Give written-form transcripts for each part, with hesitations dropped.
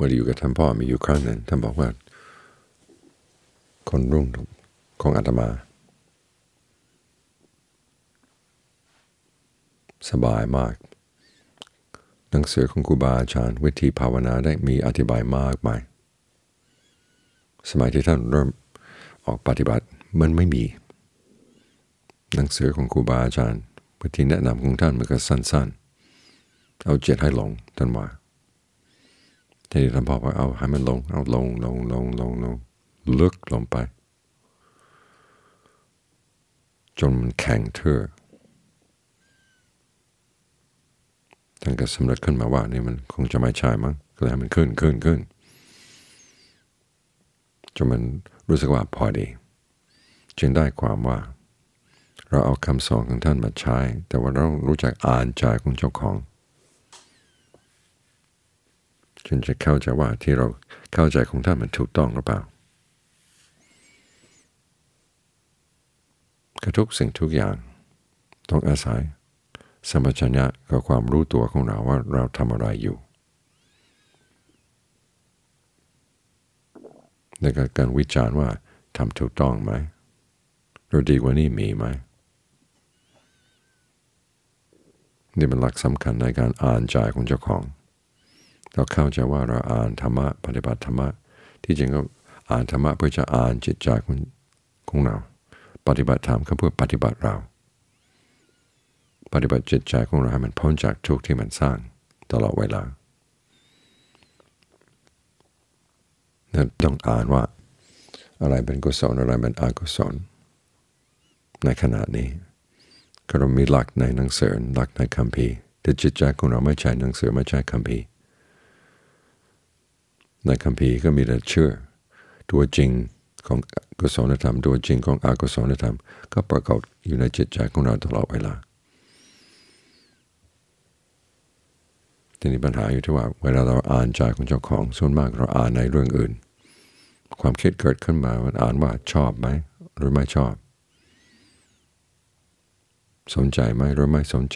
วันอยู่กับท่านพ่อมีอยู่ครั้งหนึ่งท่านบอกว่าคนรุ่นของอาตมาสบายมากหนังสือของครูบาอาจารย์วิธีภาวนาได้มีอธิบายมากมายสมัยที่ท่านเริ่มออกปฏิบัติมันไม่มีหนังสือของครูบาอาจารย์วิธีแนะนำของท่านมันก็สั้นๆเอาจิตให้ลงท่านว่าทีนี้ท่านบอกว่าเอาให้มันลงเอาลงลึกลงไปจนมันแข็งทื่อท่านก็สำเร็จขึ้นมาว่านี่มันคงจะไม่ใช่มั้งก็เลยมันขึ้นจนมันรู้สึกว่าพอดีจึงได้ความว่าเราเอาคำสอนของท่านมาใช้แต่ว่าเรารู้จักอ่านใจของเจ้าของจึงจะเข้าใจว่าที่เราเข้าใจของท่านมันถูกต้องหรือเปล่าก็ทุกสิ่งทุกอย่างต้องอาศัยสัมปชัญญะกับความรู้ตัวของเราว่าเราทำอะไรอยู่ในการวิจารณ์ว่าทำถูกต้องไหมหรือดีกว่านี้มีไหมนี่เป็นหลักสำคัญในการอ่านใจของเจ้าของเราเข้าใจว่าเราอ่านธรรมะปฏิบัติธรรมะที่จริงก็อ่านธรรมะเพื่อจะอ่านจิตใจของเราปฏิบัติธรรมก็เพื่อปฏิบัติเราปฏิบัติจิตใจของเราให้มันพ้นจากทุกข์ที่มันสร้างตลอดเวลานั่นต้องอ่านว่าอะไรเป็นกุศลอะไรเป็นอกุศลในขณะนี้ก็เรามีหลักในหนังสือหลักในคัมภีร์แต่จิตใจของเราไม่ใช่หนังสือไม่ใช่คัมภีร์ในคัมภีร์ก็มีแต่เชื่อตัวจริงของกุศลธรรมตัวจริงของอกุศลธรรมก็ปรากฏอยู่ในจิตใจของเราตลอดเวลาทีนี้ปัญหาอยู่ที่ว่าเวลาเราอ่านใจของเจ้าของส่วนมากเราอ่านในเรื่องอื่นความคิดเกิดขึ้นมามันอ่านว่าชอบไหมหรือไม่ชอบสนใจไหมหรือไม่สนใจ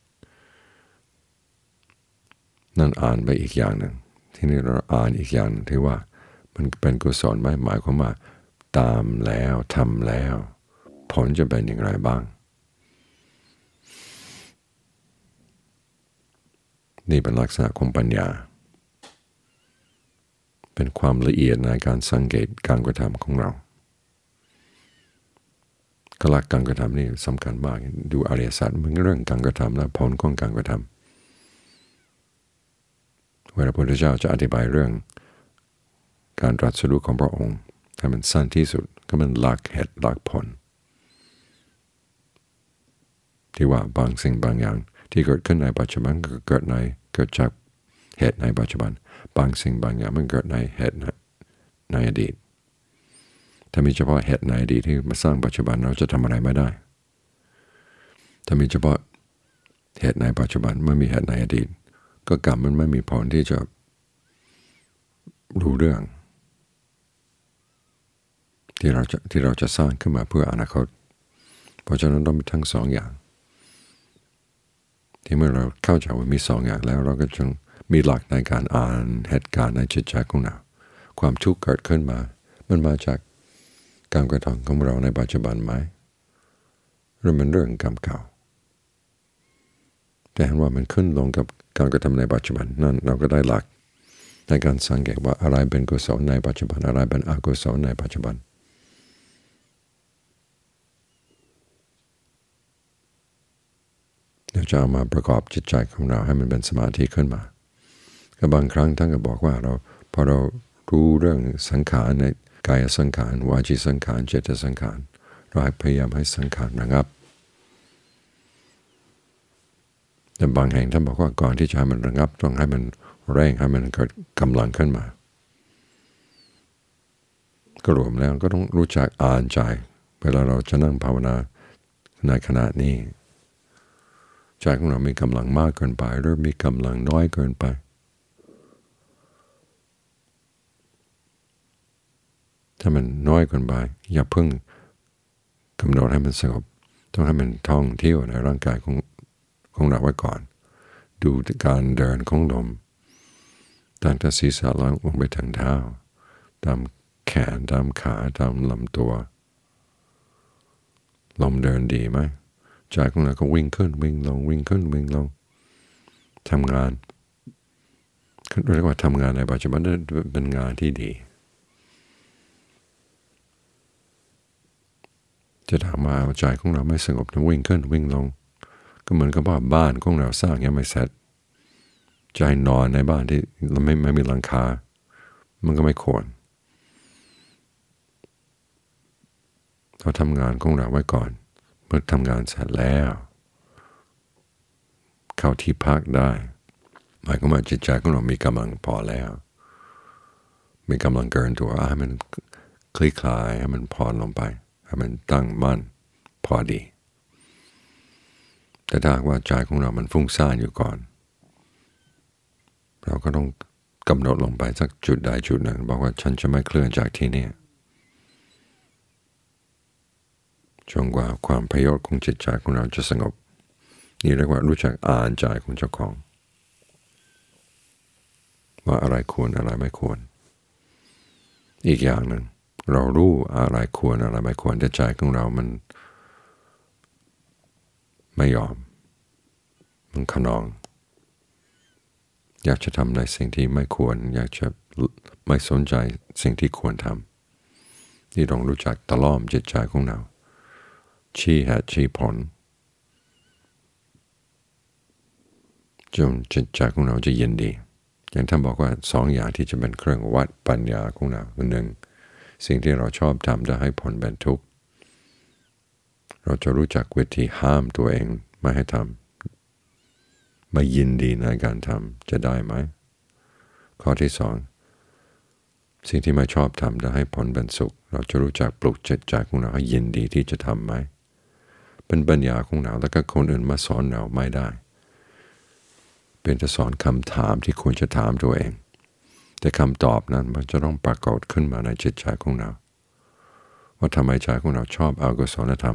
นั่นอ่านไปอีกอย่างหนึ่งที่นี่เราอ่านอีกอย่างหนึ่งที่ว่ามันเป็นกุศลไหมหมายความว่าตามแล้วทำแล้วผลจะเป็นอย่างไรบ้างนี่เป็นลักษณะของปัญญาเป็นความละเอียดในการสังเกตการกระทำของเราหลักการกระทำนี่สำคัญมากดูอริยสัจมันเรื่องการกระทำและผลของการกระทำเวลาพระพุทธเจ้าจะอธิบายเรื่องการตรัสรู้ของพระองค์ให้มันสั้นที่สุดก็มันหลักเหตุหลักผลที่ว่าบางสิ่งบางอย่างที่เกิดขึ้นในปัจจุบันก็เกิดจากเหตุในปัจจุบันบางสิ่งบางอย่างมันเกิดในเหตุในอดีตถ้ามีเฉพาะเหตุในอดีตที่มาสร้างปัจจุบันเราจะทำอะไรไม่ได้ถ้ามีเฉพาะเหตุในปัจจุบันไม่มีเหตุในอดีตก็กรรมมันไม่มีผลที่จะรู้เรื่องที่เราจะสร้างขึ้นมาเพื่ออนาคตเพราะฉะนั้นต้องมีทั้งสองอย่างที่เมื่อเราเข้าใจว่ามีสองอย่างแล้วเราก็จึงมีหลักในการอ่านเหตุการณ์ในจิตใจของเราความทุกข์เกิดขึ้นมามันมาจากการกระทำของเราในปัจจุบันไหมหรือมันเรื่องกรรมเก่าแต่เห็นว่ามันขึ้นลงกับการกระทำในปัจจุบันนั้นเราก็ได้หลักในการสังเกตว่าอะไรเป็นกุศลในปัจจุบันอะไรเป็นอกุศลในปัจจุบันเราจะเอามาประกอบจิตใจของเราให้มันเป็นสมาธิขึ้นมาก็บางครั้งท่านก็บอกว่าพอเรารู้เรื่องสังขารในกายสังขารวาจีสังขารเจตสังขารเราพยายามให้สังขารระงับแต่บางแห่งท่านบอกว่าก่อนที่จะให้มันระงับต้องให้มันเร่งให้มันเกิดกำลังขึ้นมาก็รวมแล้วก็ต้องรู้จักอ่านใจเวลาเราจะนั่งภาวนาในขณะนี้ใจของเรามีกำลังมากเกินไปหรือมีกำลังน้อยเกินไปถ้ามันน้อยเกินไปอย่าเพิ่งกำหนดให้มันสงบต้องให้มันท่องเที่ยวในร่างกายของเราไว้ก่อนดูการเดินของลมตั้งแต่ศีรษะลงไปถึงเท้าตามแขนตามขาตามลำตัวลมเดินดีไหมใจของเราก็วิ่งขึ้นวิ่งลงวิ่งขึ้นวิ่งลงทำงานเรียกว่าทำงานในปัจจุบันเป็นงานที่ดีจะถามว่าใจของเราไม่สงบจะวิ่งขึ้นวิ่งลงก็เหมือนกับว่าบ้านของเราสร้างยังไม่เสร็จใจนอนในบ้านที่เราไม่มีหลังคามันก็ไม่ควรเราทำงานของเราไว้ก่อนเมื่อทำงานเสร็จแล้วเข้าที่พักได้หมายความว่าจิตใจของเรามีกำลังพอแล้วมีกำลังเกินตัวให้มันคลี่คลายให้มันผ่อนลงไปให้มันตั้งมั่นพอดีแต่ถ้าว่าใจของเรามันฟุ้งซ่านอยู่ก่อนเราก็ต้องกำหนดลงไปสักจุดใดจุดหนึ่งบอกว่าฉันจะไม่เคลื่อนจากที่นี่จนกว่าความพยศของจิตใจของเราจะสงบนี่เรียกว่ารู้จักอ่านใจของเจ้าของว่าอะไรควรอะไรไม่ควรอีกอย่างหนึ่งเรารู้อะไรควรอะไรไม่ควรแต่ใจของเรามันไม่ยอมมันขนองอยากจะทำในสิ่งที่ไม่ควรอยากจะไม่สนใจสิ่งที่ควรทำนี่ต้องรู้จักตะล่อมจิตใจของเราชี้เหตุชี้ผลจนจิตใจของเราจะเย็นดีอย่างท่านบอกว่าสองอย่างที่จะเป็นเครื่องวัดปัญญาของเราคือหนึ่งสิ่งที่เราชอบทำจะให้ผลเป็นทุกข์เราจะรู้จักวิธีห้ามตัวเองไม่ให้ทำไม่ยินดีในการทำจะได้ไหมข้อที่สองสิ่งที่ไม่ชอบทำจะให้ผลเป็นสุขเราจะรู้จักปลุกจิตใจของเราให้ยินดีที่จะทำไหมเป็นปัญญาของเราแล้วก็คนอื่นมาสอนเราไม่ได้เป็นจะสอนคำถามที่ควรจะถามตัวเองแต่คำตอบนั้นมันจะต้องปรากฏขึ้นมาในจิตใจของเราว่าทำไมใจของเราชอบอกุศลธรรม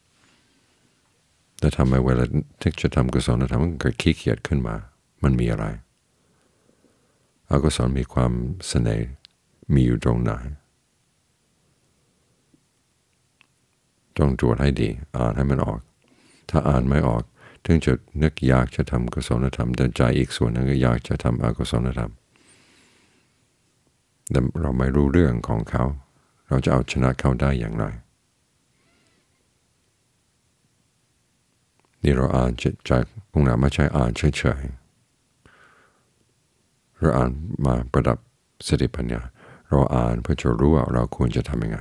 แต่ทำไมเวลาที่จะทำกุศลธรรมมันเกิดขี้เกียจขึ้นมามันมีอะไรอกุศลมีความเสน่ห์มีอยู่ตรงไหนต้องตรวจให้ดีอ่านให้มันออกถ้าอ่านไม่ออกถึงจะนึกอยากจะทำกุศลธรรมแต่ใจอีกส่วนนึงก็อยากจะทำอกุศลธรรมแต่เราไม่รู้เรื่องของเขาเราจะเอาชนะเขาได้อย่างไรนี่เราอ่านจิตใจของเราไม่ใช่อ่านเฉยๆเราอ่านมาประดับสติปัญญาเราอ่านเพื่อจะรู้ว่าเราควรจะทำยังไง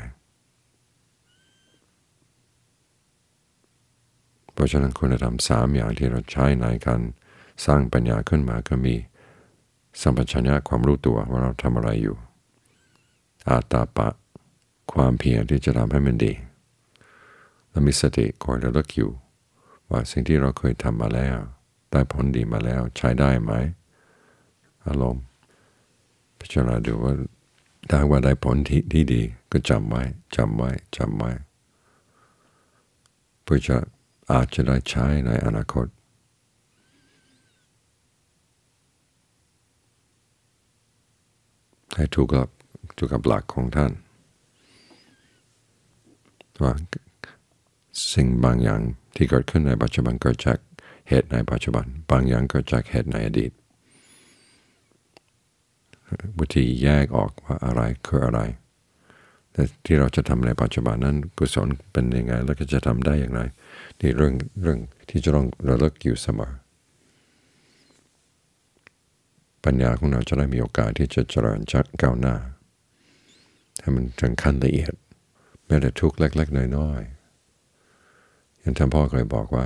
เพราะฉะนั้นคุณธรรมสามอย่างที่เราใช้ในการสร้างปัญญาขึ้นมาก็มีสัมปชัญญะความรู้ตัวว่าเราทำอะไรอยู่อาตาปะความเพียรที่จะทำให้มันดีและมีสติคอยระลึกอยู่ว่าสิ่งที่เราเคยทำมาแล้วได้ผลดีมาแล้วใช้ได้ไหมอารมณ์พิจารณาดูว่าถ้าว่าได้ผลที่ดีก็จำไว้เพื่อจะอาจจะได้ใช้ในอนาคตให้ถูกกับหลักของท่านว่าสิ่งบางอย่างที่เกิดขึ้นในปัจจุบันเกิดจากเหตุในปัจจุบันบางอย่างเกิดจากเหตุในอดีตวิธีแยกออกว่าอะไรคืออะไรแต่ที่เราจะทำในปัจจุบันนั้นกุศลเป็นยังไงแล้วก็จะทำได้อย่างไรนี่เรื่องที่จะต้องระลึกอยู่เสมอปัญญาของเราจะได้มีโอกาสที่จะเจริญจากก้าวหน้าให้มันถึงขั้นละเอียดแม้แต่ทุกข์เล็กๆน้อยๆอย่างท่านพ่อเคยบอกไว้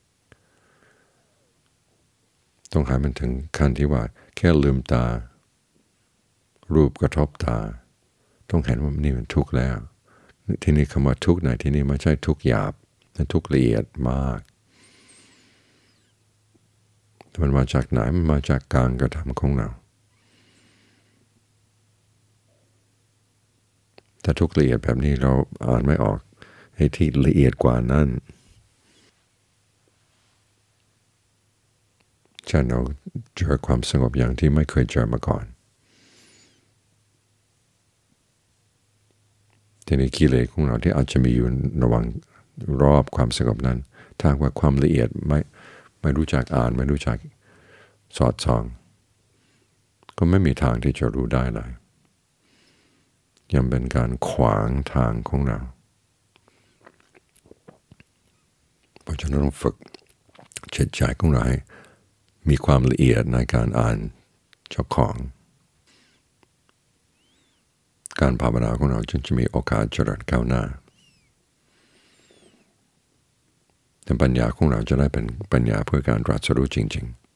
ต้องให้มันถึงขั้นที่ว่าแค่ลืมตารูปกระทบตาต้องเห็นว่านี่มันทุกข์แล้วที่นี่คำว่าทุกข์ในที่นี่ไม่ใช่ทุกข์หยาบแต่ทุกข์ละเอียดมากมันมาจากไหนมันมาจากการกระทำของเราแต่ทุกข์ละเอียดแบบนี้เราอ่านไม่ออกให้ที่ละเอียดกว่านั้นเช่นเราเจอความสงบอย่างที่ไม่เคยเจอมาก่อนทีนี้กิเลสของเราที่อาจจะมีอยู่ระหว่างรอบความสงบนั้นถ้าว่าความละเอียดไม่รู้จักอ่านไม่รู้จักสอดส่องก็ไม่มีทางที่จะรู้ได้เลยยังเป็นการขวางทางของเราเพราะฉะนั้นต้องฝึกจิตใจของเราให้มีความละเอียดในการอ่านเจ้าของการภาวนาของเราจึงจะมีโอกาสเจริญก้าวหน้าแต่ปัญญาของเราจะได้เป็นปัญญาเพื่อการตรัสรู้จริงๆ